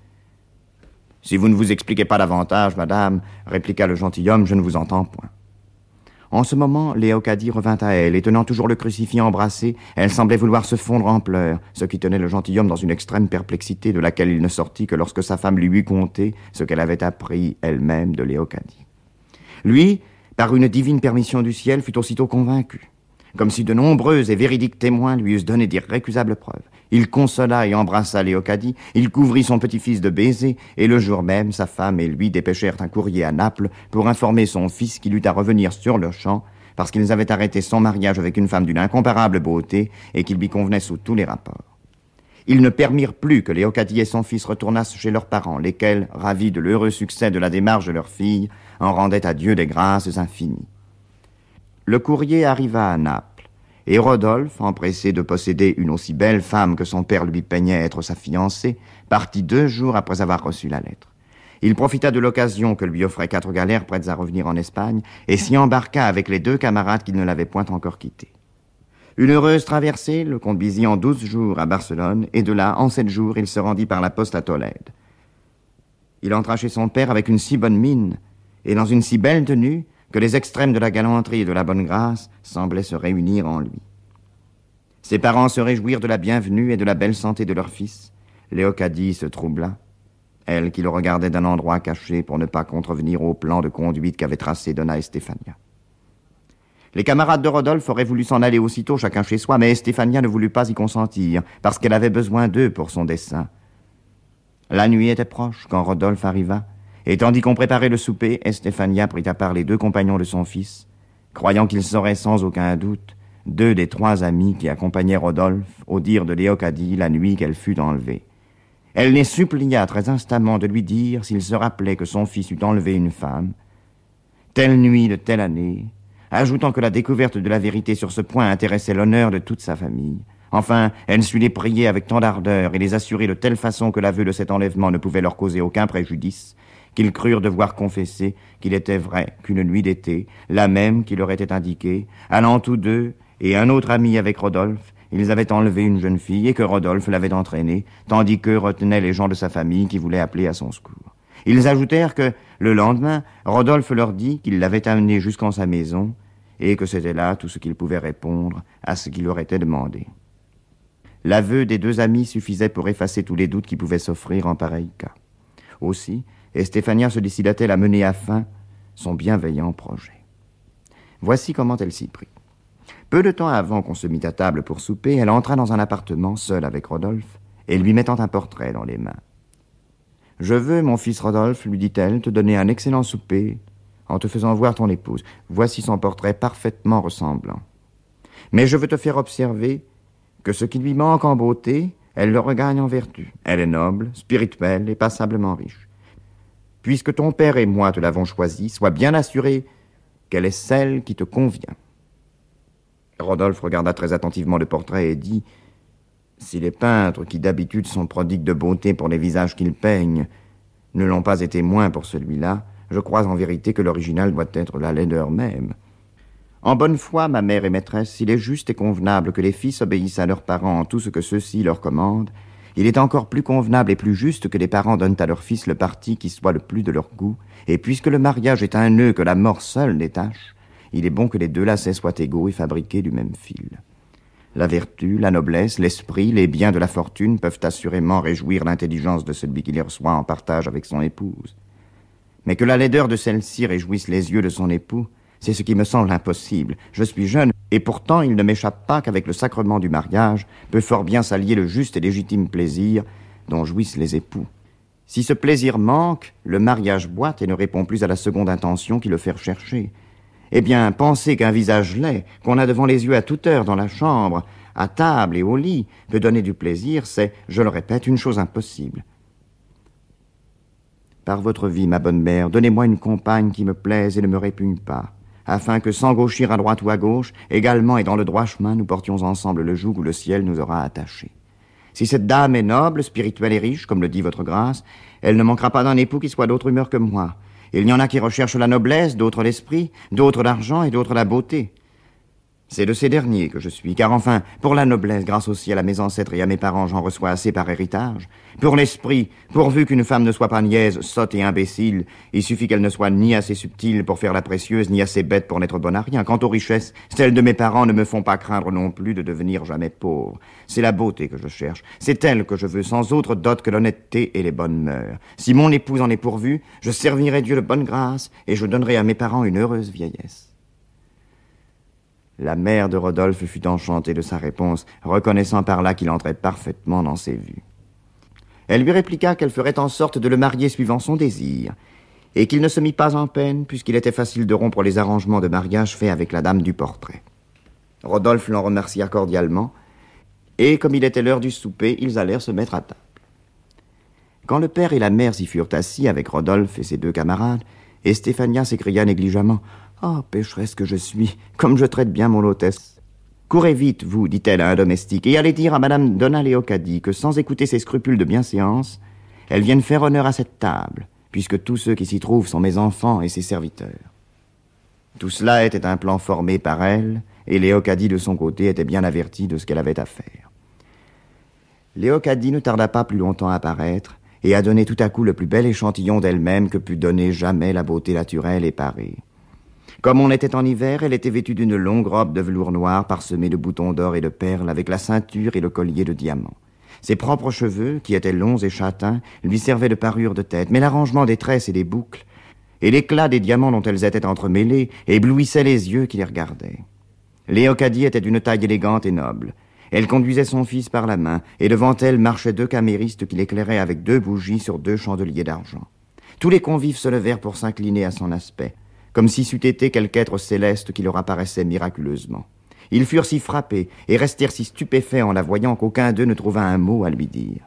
Speaker 3: « Si vous ne vous expliquez pas davantage, madame, répliqua le gentilhomme, je ne vous entends point. » En ce moment, Léocadie revint à elle, et tenant toujours le crucifix embrassé, elle semblait vouloir se fondre en pleurs, ce qui tenait le gentilhomme dans une extrême perplexité de laquelle il ne sortit que lorsque sa femme lui eut conté ce qu'elle avait appris elle-même de Léocadie. Lui, par une divine permission du ciel, fut aussitôt convaincu, comme si de nombreux et véridiques témoins lui eussent donné d'irrécusables preuves. Il consola et embrassa Léocadie, il couvrit son petit-fils de baisers, et le jour même, sa femme et lui dépêchèrent un courrier à Naples pour informer son fils qu'il eut à revenir sur le champ, parce qu'ils avaient arrêté son mariage avec une femme d'une incomparable beauté et qu'il lui convenait sous tous les rapports. Ils ne permirent plus que Léocadie et son fils retournassent chez leurs parents, lesquels, ravis de l'heureux succès de la démarche de leur fille, en rendaient à Dieu des grâces infinies. Le courrier arriva à Naples. Et Rodolphe, empressé de posséder une aussi belle femme que son père lui peignait être sa fiancée, partit deux jours après avoir reçu la lettre. Il profita de l'occasion que lui offraient quatre galères prêtes à revenir en Espagne et s'y embarqua avec les deux camarades qui ne l'avaient point encore quitté. Une heureuse traversée le conduisit en douze jours à Barcelone et de là, en sept jours, il se rendit par la poste à Tolède. Il entra chez son père avec une si bonne mine et dans une si belle tenue que les extrêmes de la galanterie et de la bonne grâce semblaient se réunir en lui. Ses parents se réjouirent de la bienvenue et de la belle santé de leur fils. Léocadie se troubla, elle qui le regardait d'un endroit caché pour ne pas contrevenir au plan de conduite qu'avait tracé Donna Estefania. Les camarades de Rodolphe auraient voulu s'en aller aussitôt, chacun chez soi, mais Estéphania ne voulut pas y consentir, parce qu'elle avait besoin d'eux pour son dessein. La nuit était proche quand Rodolphe arriva, et tandis qu'on préparait le souper, Estéphania prit à part les deux compagnons de son fils, croyant qu'ils seraient sans aucun doute deux des trois amis qui accompagnaient Rodolphe au dire de Léocadie la nuit qu'elle fut enlevée. Elle les supplia très instamment de lui dire s'il se rappelait que son fils eût enlevé une femme, telle nuit de telle année, ajoutant que la découverte de la vérité sur ce point intéressait l'honneur de toute sa famille. Enfin, elle sut les prier avec tant d'ardeur et les assurer de telle façon que l'aveu de cet enlèvement ne pouvait leur causer aucun préjudice, qu'ils crurent devoir confesser qu'il était vrai qu'une nuit d'été, la même qui leur était indiquée, allant tous deux et un autre ami avec Rodolphe, ils avaient enlevé une jeune fille et que Rodolphe l'avait entraînée, tandis qu'eux retenaient les gens de sa famille qui voulaient appeler à son secours. Ils ajoutèrent que, le lendemain, Rodolphe leur dit qu'il l'avait amené jusqu'en sa maison et que c'était là tout ce qu'il pouvait répondre à ce qui leur était demandé. L'aveu des deux amis suffisait pour effacer tous les doutes qui pouvaient s'offrir en pareil cas. Aussi, Estéphania se décida-t-elle à mener à fin son bienveillant projet. Voici comment elle s'y prit. Peu de temps avant qu'on se mit à table pour souper, elle entra dans un appartement seule avec Rodolphe et lui mettant un portrait dans les mains. « Je veux, mon fils Rodolphe, lui dit-elle, te donner un excellent souper en te faisant voir ton épouse. Voici son portrait parfaitement ressemblant. Mais je veux te faire observer que ce qui lui manque en beauté, elle le regagne en vertu. Elle est noble, spirituelle et passablement riche. Puisque ton père et moi te l'avons choisie, sois bien assuré qu'elle est celle qui te convient. » Rodolphe regarda très attentivement le portrait et dit « Si les peintres, qui d'habitude sont prodigues de beauté pour les visages qu'ils peignent, ne l'ont pas été moins pour celui-là, je crois en vérité que l'original doit être la laideur même. En bonne foi, ma mère et maîtresse, il est juste et convenable que les fils obéissent à leurs parents en tout ce que ceux-ci leur commandent, il est encore plus convenable et plus juste que les parents donnent à leurs fils le parti qui soit le plus de leur goût, et puisque le mariage est un nœud que la mort seule détache, il est bon que les deux lacets soient égaux et fabriqués du même fil. La vertu, la noblesse, l'esprit, les biens de la fortune peuvent assurément réjouir l'intelligence de celui qui les reçoit en partage avec son épouse. Mais que la laideur de celle-ci réjouisse les yeux de son époux, c'est ce qui me semble impossible. Je suis jeune, et pourtant il ne m'échappe pas qu'avec le sacrement du mariage peut fort bien s'allier le juste et légitime plaisir dont jouissent les époux. Si ce plaisir manque, le mariage boite et ne répond plus à la seconde intention qui le fait rechercher. Eh bien, penser qu'un visage laid, qu'on a devant les yeux à toute heure dans la chambre, à table et au lit, peut donner du plaisir, c'est, je le répète, une chose impossible. Par votre vie, ma bonne mère, donnez-moi une compagne qui me plaise et ne me répugne pas, afin que, sans gauchir à droite ou à gauche, également et dans le droit chemin, nous portions ensemble le joug où le ciel nous aura attachés. Si cette dame est noble, spirituelle et riche, comme le dit votre grâce, elle ne manquera pas d'un époux qui soit d'autre humeur que moi. Il y en a qui recherchent la noblesse, d'autres l'esprit, d'autres l'argent et d'autres la beauté. C'est de ces derniers que je suis, car enfin, pour la noblesse, grâce aussi à mes ancêtres et à mes parents, j'en reçois assez par héritage. Pour l'esprit, pourvu qu'une femme ne soit pas niaise, sotte et imbécile, il suffit qu'elle ne soit ni assez subtile pour faire la précieuse, ni assez bête pour n'être bonne à rien. Quant aux richesses, celles de mes parents ne me font pas craindre non plus de devenir jamais pauvre. C'est la beauté que je cherche, c'est elle que je veux, sans autre dot que l'honnêteté et les bonnes mœurs. Si mon épouse en est pourvue, je servirai Dieu de bonne grâce, et je donnerai à mes parents une heureuse vieillesse. La mère de Rodolphe fut enchantée de sa réponse, reconnaissant par là qu'il entrait parfaitement dans ses vues. Elle lui répliqua qu'elle ferait en sorte de le marier suivant son désir, et qu'il ne se mit pas en peine, puisqu'il était facile de rompre les arrangements de mariage faits avec la dame du portrait. Rodolphe l'en remercia cordialement, et comme il était l'heure du souper, ils allèrent se mettre à table. Quand le père et la mère s'y furent assis avec Rodolphe et ses deux camarades, Estéphania s'écria négligemment « Oh, pécheresse que je suis, comme je traite bien mon hôtesse. Courez vite, vous, dit-elle à un domestique, et allez dire à madame Donna Léocadie que sans écouter ses scrupules de bienséance, elle vienne faire honneur à cette table, puisque tous ceux qui s'y trouvent sont mes enfants et ses serviteurs. » Tout cela était un plan formé par elle, et Léocadie de son côté était bien avertie de ce qu'elle avait à faire. Léocadie ne tarda pas plus longtemps à paraître, et à donner tout à coup le plus bel échantillon d'elle-même que put donner jamais la beauté naturelle et parée. Comme on était en hiver, elle était vêtue d'une longue robe de velours noir parsemée de boutons d'or et de perles, avec la ceinture et le collier de diamants. Ses propres cheveux, qui étaient longs et châtains, lui servaient de parure de tête, mais l'arrangement des tresses et des boucles et l'éclat des diamants dont elles étaient entremêlées éblouissait les yeux qui les regardaient. Léocadie était d'une taille élégante et noble. Elle conduisait son fils par la main, et devant elle marchaient deux caméristes qui l'éclairaient avec deux bougies sur deux chandeliers d'argent. Tous les convives se levèrent pour s'incliner à son aspect, comme si c'eût été quelque être céleste qui leur apparaissait miraculeusement. Ils furent si frappés et restèrent si stupéfaits en la voyant qu'aucun d'eux ne trouva un mot à lui dire.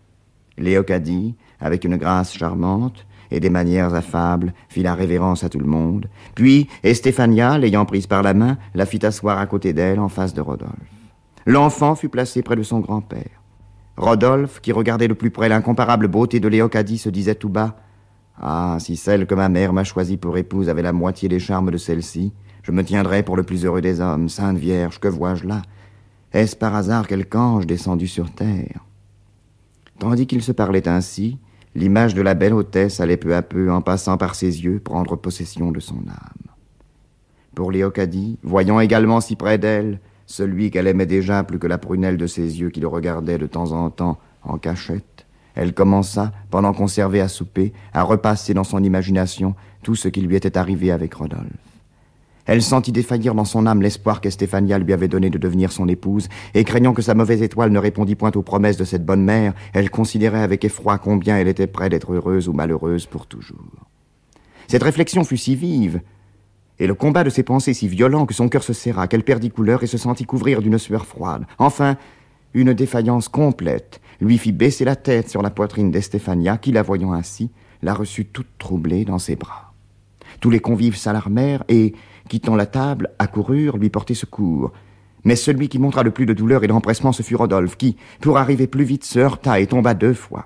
Speaker 3: Léocadie, avec une grâce charmante et des manières affables, fit la révérence à tout le monde, puis Estéphania, l'ayant prise par la main, la fit asseoir à côté d'elle en face de Rodolphe. L'enfant fut placé près de son grand-père. Rodolphe, qui regardait de plus près l'incomparable beauté de Léocadie, se disait tout bas « Ah, si celle que ma mère m'a choisie pour épouse avait la moitié des charmes de celle-ci, je me tiendrais pour le plus heureux des hommes. Sainte Vierge, que vois-je là? Est-ce par hasard quelque ange descendu sur terre ?» Tandis qu'il se parlait ainsi, l'image de la belle hôtesse allait peu à peu, en passant par ses yeux, prendre possession de son âme. Pour Léocadie, voyant également si près d'elle celui qu'elle aimait déjà plus que la prunelle de ses yeux qui le regardait de temps en temps en cachette, elle commença, pendant qu'on servait à souper, à repasser dans son imagination tout ce qui lui était arrivé avec Rodolphe. Elle sentit défaillir dans son âme l'espoir qu'Estéphania lui avait donné de devenir son épouse, et craignant que sa mauvaise étoile ne répondît point aux promesses de cette bonne mère, elle considérait avec effroi combien elle était près d'être heureuse ou malheureuse pour toujours. Cette réflexion fut si vive, et le combat de ses pensées si violent que son cœur se serra, qu'elle perdit couleur et se sentit couvrir d'une sueur froide. Enfin, une défaillance complète lui fit baisser la tête sur la poitrine d'Estéphania, qui, la voyant ainsi, la reçut toute troublée dans ses bras. Tous les convives s'alarmèrent et, quittant la table, accoururent lui porter secours. Mais celui qui montra le plus de douleur et d'empressement, ce fut Rodolphe, qui, pour arriver plus vite, se heurta et tomba deux fois.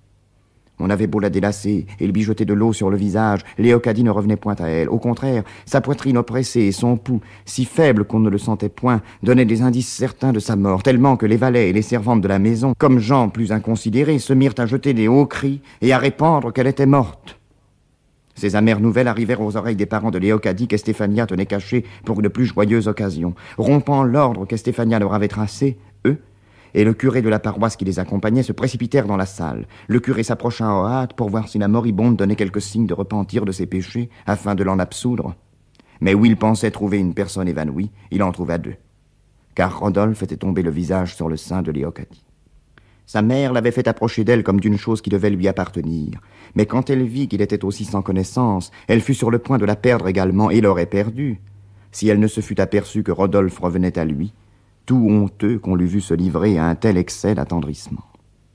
Speaker 3: On avait beau la délasser et lui jeter de l'eau sur le visage, Léocadie ne revenait point à elle. Au contraire, sa poitrine oppressée et son pouls, si faible qu'on ne le sentait point, donnaient des indices certains de sa mort, tellement que les valets et les servantes de la maison, comme gens plus inconsidérés, se mirent à jeter des hauts cris et à répandre qu'elle était morte. Ces amères nouvelles arrivèrent aux oreilles des parents de Léocadie qu'Estéphania tenait cachée pour une plus joyeuse occasion. Rompant l'ordre qu'Estéphania leur avait tracé, eux et le curé de la paroisse qui les accompagnait se précipitèrent dans la salle. Le curé s'approcha en hâte pour voir si la moribonde donnait quelque signe de repentir de ses péchés afin de l'en absoudre. Mais où il pensait trouver une personne évanouie, il en trouva deux, car Rodolphe était tombé le visage sur le sein de Léocadie. Sa mère l'avait fait approcher d'elle comme d'une chose qui devait lui appartenir. Mais quand elle vit qu'il était aussi sans connaissance, elle fut sur le point de la perdre également et l'aurait perdue, si elle ne se fût aperçue que Rodolphe revenait à lui, tout honteux qu'on l'eût vu se livrer à un tel excès d'attendrissement.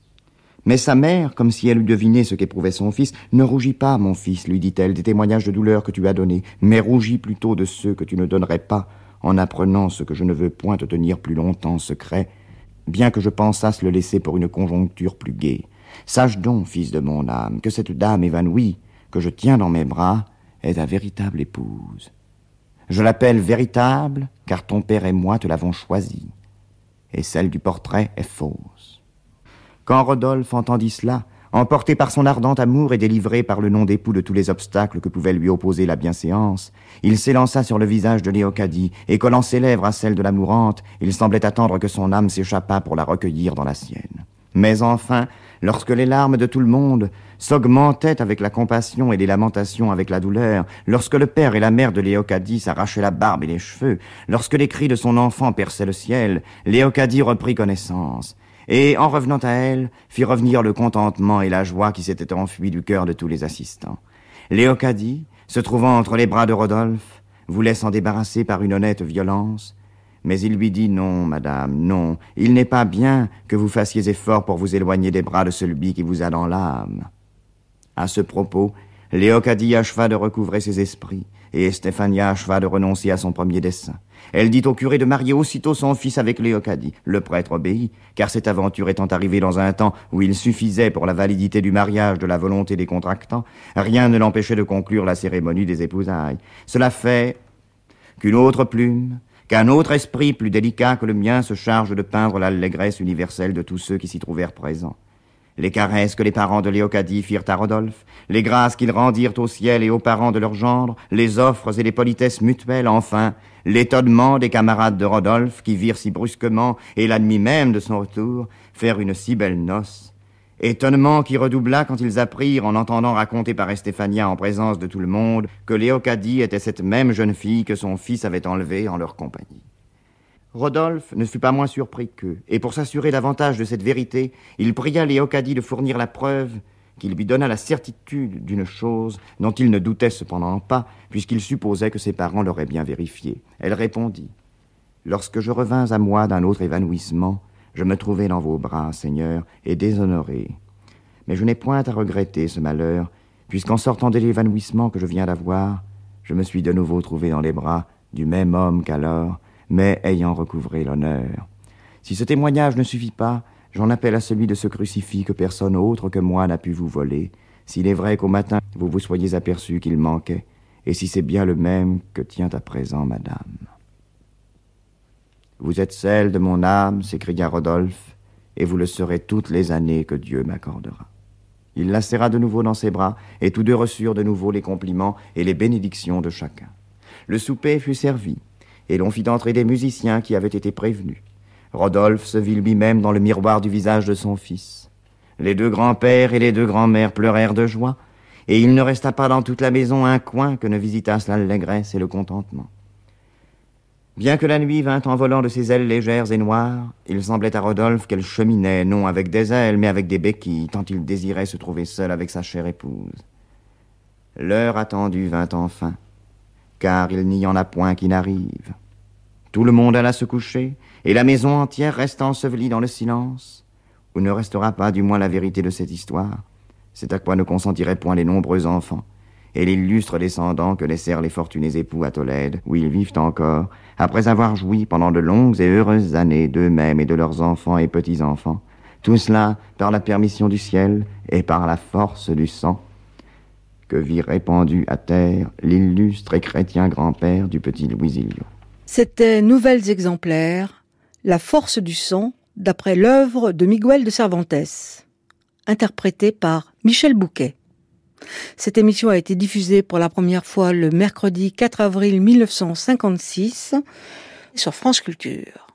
Speaker 3: Mais sa mère, comme si elle eût deviné ce qu'éprouvait son fils, « Ne rougis pas, mon fils, lui dit-elle, des témoignages de douleur que tu as donnés, mais rougis plutôt de ceux que tu ne donnerais pas en apprenant ce que je ne veux point te tenir plus longtemps secret, bien que je pensasse le laisser pour une conjoncture plus gaie. Sache donc, fils de mon âme, que cette dame évanouie, que je tiens dans mes bras, est ta véritable épouse. Je l'appelle véritable, car ton père et moi te l'avons choisie, et celle du portrait est fausse. » Quand Rodolphe entendit cela, emporté par son ardent amour et délivré par le nom d'époux de tous les obstacles que pouvait lui opposer la bienséance, il s'élança sur le visage de Léocadie, et collant ses lèvres à celles de la mourante, il semblait attendre que son âme s'échappât pour la recueillir dans la sienne. Mais enfin, lorsque les larmes de tout le monde s'augmentaient avec la compassion et les lamentations avec la douleur, lorsque le père et la mère de Léocadie s'arrachaient la barbe et les cheveux, lorsque les cris de son enfant perçaient le ciel, Léocadie reprit connaissance, et, en revenant à elle, fit revenir le contentement et la joie qui s'étaient enfuis du cœur de tous les assistants. Léocadie, se trouvant entre les bras de Rodolphe, voulait s'en débarrasser par une honnête violence, mais il lui dit « Non, madame, non, il n'est pas bien que vous fassiez effort pour vous éloigner des bras de celui qui vous a dans l'âme. » À ce propos, Léocadie acheva de recouvrer ses esprits, et Estéphania acheva de renoncer à son premier dessein. Elle dit au curé de marier aussitôt son fils avec Léocadie. Le prêtre obéit, car cette aventure étant arrivée dans un temps où il suffisait pour la validité du mariage de la volonté des contractants, rien ne l'empêchait de conclure la cérémonie des épousailles. Cela fait qu'une autre plume, qu'un autre esprit plus délicat que le mien se charge de peindre l'allégresse universelle de tous ceux qui s'y trouvèrent présents. Les caresses que les parents de Léocadie firent à Rodolphe, les grâces qu'ils rendirent au ciel et aux parents de leur gendre, les offres et les politesses mutuelles, enfin, l'étonnement des camarades de Rodolphe qui virent si brusquement, et la nuit même de son retour, faire une si belle noce, Étonnement qui redoubla quand ils apprirent, en entendant raconter par Estéphania en présence de tout le monde, que Léocadie était cette même jeune fille que son fils avait enlevée en leur compagnie. Rodolphe ne fut pas moins surpris qu'eux, et pour s'assurer davantage de cette vérité, il pria Léocadie de fournir la preuve qui lui donna la certitude d'une chose dont il ne doutait cependant pas, puisqu'il supposait que ses parents l'auraient bien vérifié. Elle répondit : « Lorsque je revins à moi d'un autre évanouissement, je me trouvai dans vos bras, Seigneur, et déshonoré. Mais je n'ai point à regretter ce malheur, puisqu'en sortant de l'évanouissement que je viens d'avoir, je me suis de nouveau trouvé dans les bras du même homme qu'alors, mais ayant recouvré l'honneur. Si ce témoignage ne suffit pas, j'en appelle à celui de ce crucifix que personne autre que moi n'a pu vous voler, s'il est vrai qu'au matin vous vous soyez aperçu qu'il manquait, et si c'est bien le même que tient à présent madame. » « Vous êtes celle de mon âme, s'écria Rodolphe, et vous le serez toutes les années que Dieu m'accordera. » Il la serra de nouveau dans ses bras, et tous deux reçurent de nouveau les compliments et les bénédictions de chacun. Le souper fut servi, et l'on fit entrer des musiciens qui avaient été prévenus. Rodolphe se vit lui-même dans le miroir du visage de son fils. Les deux grands-pères et les deux grands-mères pleurèrent de joie, et il ne resta pas dans toute la maison un coin que ne visitassent l'allégresse et le contentement. Bien que la nuit vînt en volant de ses ailes légères et noires, il semblait à Rodolphe qu'elle cheminait, non avec des ailes, mais avec des béquilles, tant il désirait se trouver seul avec sa chère épouse. L'heure attendue vint enfin, car il n'y en a point qui n'arrive. Tout le monde alla se coucher, et la maison entière resta ensevelie dans le silence, où ne restera pas du moins la vérité de cette histoire. C'est à quoi ne consentiraient point les nombreux enfants, et l'illustre descendant que laissèrent les fortunés époux à Tolède, où ils vivent encore, après avoir joui pendant de longues et heureuses années d'eux-mêmes et de leurs enfants et petits-enfants, tout cela par la permission du ciel et par la force du sang, que vit répandu à terre l'illustre et chrétien grand-père du petit Louisilio.
Speaker 2: C'était Nouvelles exemplaires, La force du sang, d'après l'œuvre de Miguel de Cervantes, interprétée par Michel Bouquet. Cette émission a été diffusée pour la première fois le mercredi quatre avril mille neuf cent cinquante-six sur France Culture.